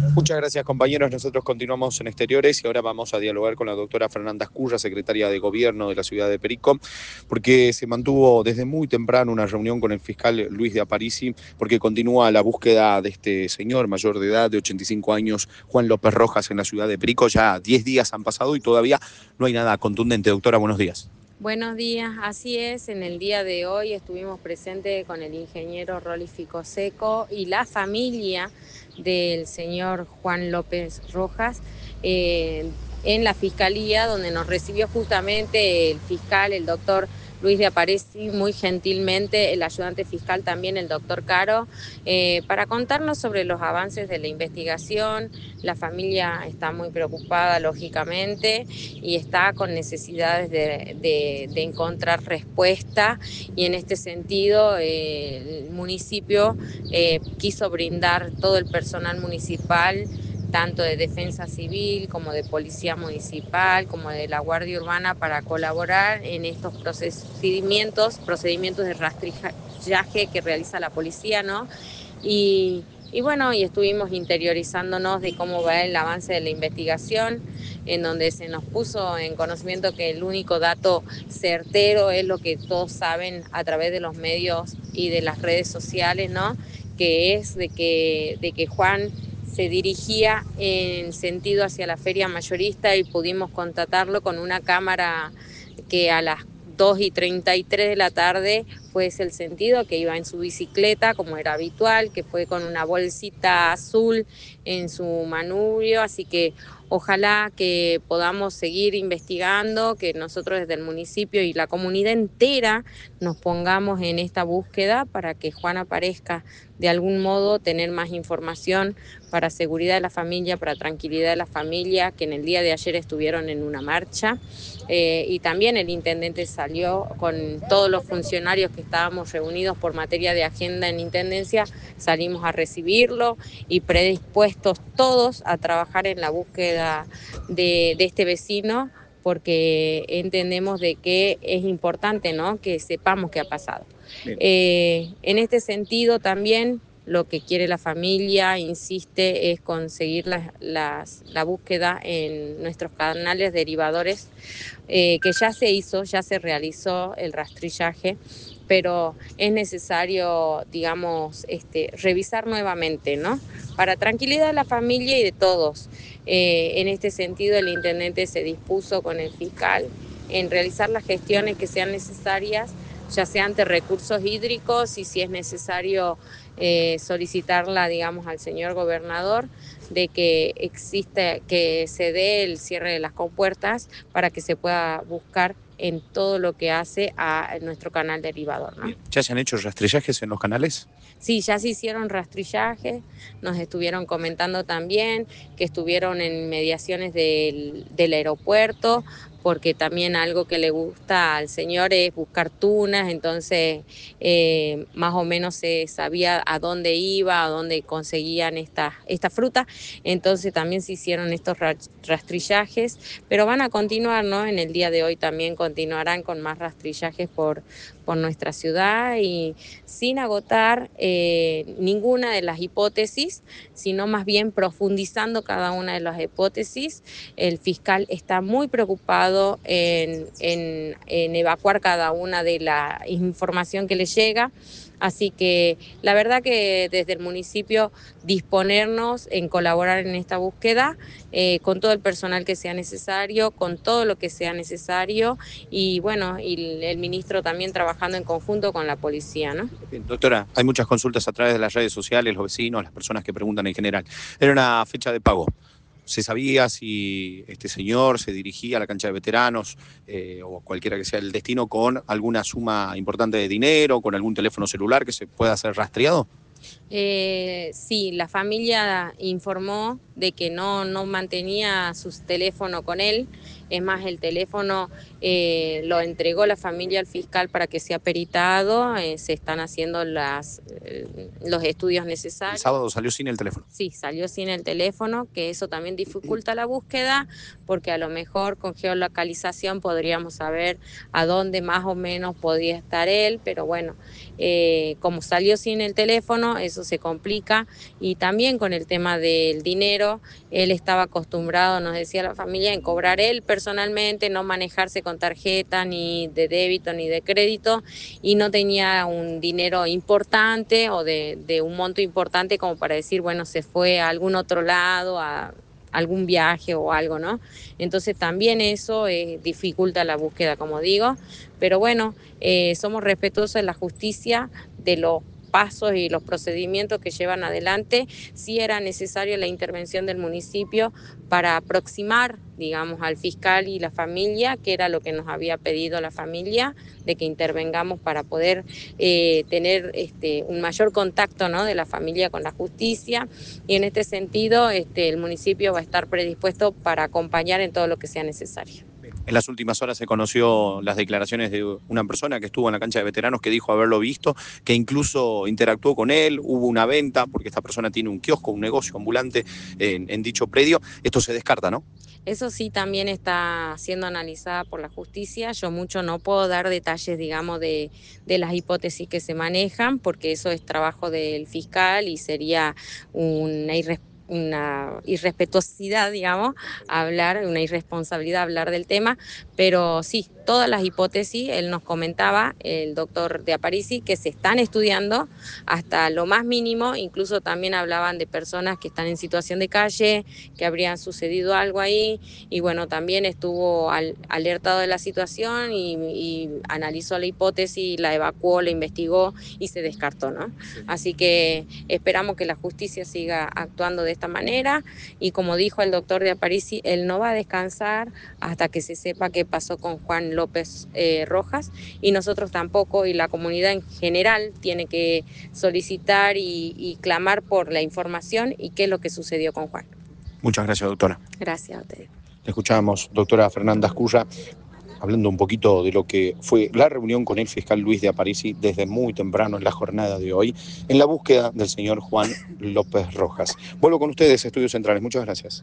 Muchas gracias, compañeros. Nosotros continuamos en Exteriores y ahora vamos a dialogar con la doctora Fernanda Ascurra, secretaria de Gobierno de la ciudad de Perico, porque se mantuvo desde muy temprano una reunión con el fiscal Luis de Aparici, porque continúa la búsqueda de este señor mayor de edad, de 85 años, Juan López Rojas, en la ciudad de Perico. Ya 10 días han pasado y todavía no hay nada contundente. Doctora, buenos días. Buenos días, así es, en el día de hoy estuvimos presentes con el ingeniero Rolly Ficoseco y la familia del señor Juan López Rojas en la fiscalía, donde nos recibió justamente el fiscal, el doctor Luis de Aparici, muy gentilmente, el ayudante fiscal también, el doctor Caro, para contarnos sobre los avances de la investigación. La familia está muy preocupada, lógicamente, y está con necesidades de encontrar respuesta, y en este sentido el municipio quiso brindar todo el personal municipal, tanto de defensa civil como de policía municipal, como de la Guardia Urbana, para colaborar en estos procedimientos de rastrillaje que realiza la policía, ¿no? Y bueno, y estuvimos interiorizándonos de cómo va el avance de la investigación, en donde se nos puso en conocimiento que el único dato certero es lo que todos saben a través de los medios y de las redes sociales, ¿no? Que es de que Juan se dirigía en sentido hacia la feria mayorista, y pudimos constatarlo con una cámara que a las 2:33 de la tarde fue ese el sentido, que iba en su bicicleta como era habitual, que fue con una bolsita azul en su manubrio. Así que ojalá que podamos seguir investigando, que nosotros desde el municipio y la comunidad entera nos pongamos en esta búsqueda para que Juan aparezca de algún modo, tener más información para seguridad de la familia, para tranquilidad de la familia, que en el día de ayer estuvieron en una marcha. Y también el intendente salió con todos los funcionarios que estábamos reunidos por materia de agenda en intendencia, salimos a recibirlo y predispuestos todos a trabajar en la búsqueda de este vecino, porque entendemos de que es importante, ¿no?, que sepamos qué ha pasado. En este sentido también lo que quiere la familia, insiste, es conseguir la búsqueda en nuestros canales derivadores, que ya se hizo, ya se realizó el rastrillaje, pero es necesario, digamos, revisar nuevamente, ¿no? Para tranquilidad de la familia y de todos. En este sentido, el intendente se dispuso con el fiscal en realizar las gestiones que sean necesarias, ya sea ante recursos hídricos, y si es necesario solicitarla, digamos, al señor gobernador, de que existe, que se dé el cierre de las compuertas para que se pueda buscar en todo lo que hace a nuestro canal derivador, ¿no? Bien. ¿Ya se han hecho rastrillajes en los canales? Sí, ya se hicieron rastrillajes, nos estuvieron comentando también que estuvieron en mediaciones del aeropuerto, porque también algo que le gusta al señor es buscar tunas. Entonces más o menos se sabía a dónde iba, a dónde conseguían esta fruta. Entonces también se hicieron estos rastrillajes, pero van a continuar, ¿no? En el día de hoy también continuarán con más rastrillajes por nuestra ciudad, y sin agotar ninguna de las hipótesis, sino más bien profundizando cada una de las hipótesis. El fiscal está muy preocupado en evacuar cada una de la información que le llega. Así que la verdad que desde el municipio disponernos en colaborar en esta búsqueda, con todo el personal que sea necesario, con todo lo que sea necesario, y bueno, y el ministro también trabajando en conjunto con la policía, ¿no? Bien, doctora, hay muchas consultas a través de las redes sociales, los vecinos, las personas que preguntan en general. Era una fecha de pago. ¿Se sabía si este señor se dirigía a la cancha de veteranos o cualquiera que sea el destino con alguna suma importante de dinero, con algún teléfono celular que se pueda ser rastreado? Sí, la familia informó de que no mantenía su teléfono con él, Es más, el teléfono lo entregó la familia al fiscal para que sea peritado, se están haciendo los estudios El necesarios. sábado salió sin el teléfono. Sí, salió sin el teléfono, que eso también dificulta la búsqueda, porque a lo mejor con geolocalización podríamos saber a dónde más o menos podía estar él, pero bueno, como salió sin el teléfono, eso se complica. Y también con el tema del dinero, él estaba acostumbrado, nos decía la familia, en cobrar él personalmente, no manejarse con tarjeta ni de débito ni de crédito, y no tenía un dinero importante o de un monto importante como para decir, bueno, se fue a algún otro lado, a algún viaje o algo, ¿no? Entonces también eso dificulta la búsqueda, como digo, pero bueno, somos respetuosos de la justicia, de los pasos y los procedimientos que llevan adelante. Sí era necesaria la intervención del municipio para aproximar, digamos, al fiscal y la familia, que era lo que nos había pedido la familia, de que intervengamos para poder tener un mayor contacto, ¿no?, de la familia con la justicia, y en este sentido el municipio va a estar predispuesto para acompañar en todo lo que sea necesario. En las últimas horas se conoció las declaraciones de una persona que estuvo en la cancha de veteranos que dijo haberlo visto, que incluso interactuó con él, hubo una venta, porque esta persona tiene un kiosco, un negocio ambulante en dicho predio. Esto se descarta, ¿no? Eso sí también está siendo analizada por la justicia. Yo mucho no puedo dar detalles, digamos, de las hipótesis que se manejan, porque eso es trabajo del fiscal y sería una irrespetuosidad, digamos, hablar, una irresponsabilidad hablar del tema, pero sí, todas las hipótesis, él nos comentaba, el doctor de Aparici, que se están estudiando hasta lo más mínimo, incluso también hablaban de personas que están en situación de calle, que habría sucedido algo ahí, y bueno, también estuvo alertado de la situación y analizó la hipótesis, la evacuó, la investigó y se descartó, ¿no? Así que esperamos que la justicia siga actuando de esta manera, y como dijo el doctor de Aparici, él no va a descansar hasta que se sepa qué pasó con Juan López Rojas, y nosotros tampoco, y la comunidad en general tiene que solicitar y clamar por la información y qué es lo que sucedió con Juan. Muchas gracias, doctora. Gracias a ustedes. Escuchamos, doctora Fernanda Asculla, hablando un poquito de lo que fue la reunión con el fiscal Luis de Aparici desde muy temprano en la jornada de hoy, en la búsqueda del señor Juan López Rojas. Vuelvo con ustedes, Estudios Centrales. Muchas gracias.